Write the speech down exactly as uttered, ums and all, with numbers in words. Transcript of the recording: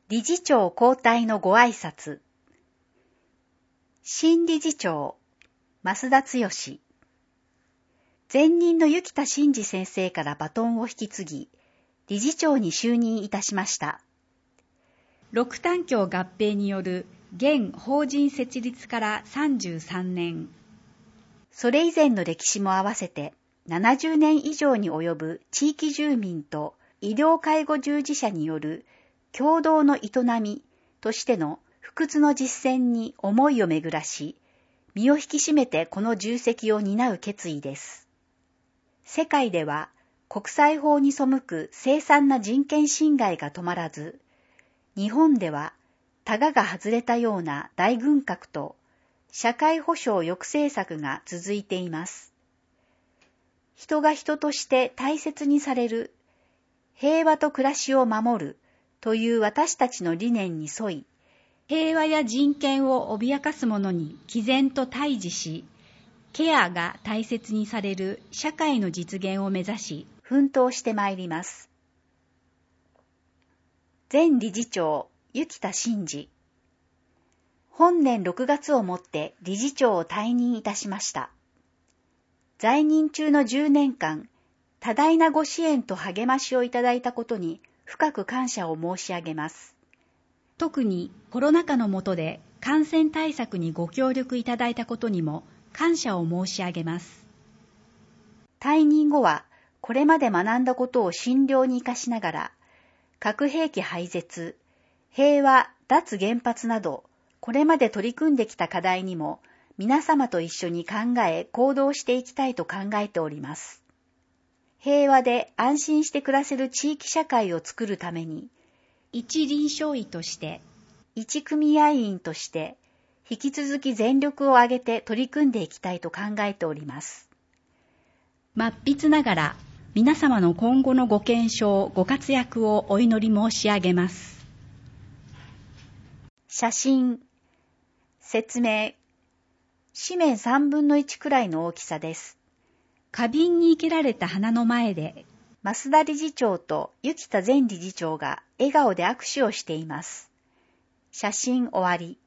理事長交代のご挨拶。新理事長、増田剛。前任の雪田真治先生からバトンを引き継ぎ、理事長に就任いたしました。 六単協合併による現法人設立からさんじゅうさんねん。 それ以前の歴史も合わせてななじゅうねん以上に及ぶ地域住民と医療介護従事者による共同の営みとしての不屈の実践に思いを巡らし、身を引き締めてこの重責を担う決意です。世界では国際法に背く凄惨な人権侵害が止まらず、日本ではタガが外れたような大軍拡と社会保障抑制策が続いています。人が人として大切にされる、平和と暮らしを守るという私たちの理念に沿い、 平和や人権を脅かす者に毅然と対峙し、ケアが大切にされる社会の実現を目指し、 奮闘してまいります。前理事長、雪田真治。本年ろくがつをもって理事長を退任いたしました。在任中のじゅうねんかん、多大なご支援と励ましをいただいたことに深く感謝を申し上げます。 特にコロナ禍の下で感染対策にご協力いただいたことにも感謝を申し上げます。 退任後は、これまで学んだことを診療に生かしながら、核兵器廃絶、平和、脱原発など、これまで取り組んできた課題にも、皆様と一緒に考え、行動していきたいと考えております。平和で安心して暮らせる地域社会を作るために、 一臨床医として、 一組合員として、引き続き全力を挙げて取り組んでいきたいと考えております。 末筆ながら、皆様の今後のご健勝、ご活躍をお祈り申し上げます。 写真、説明、紙面さんぶんのいちくらいの大きさです。 花瓶に生けられた花の前で、 増田理事長と雪田前理事長が笑顔で握手をしています。写真終わり。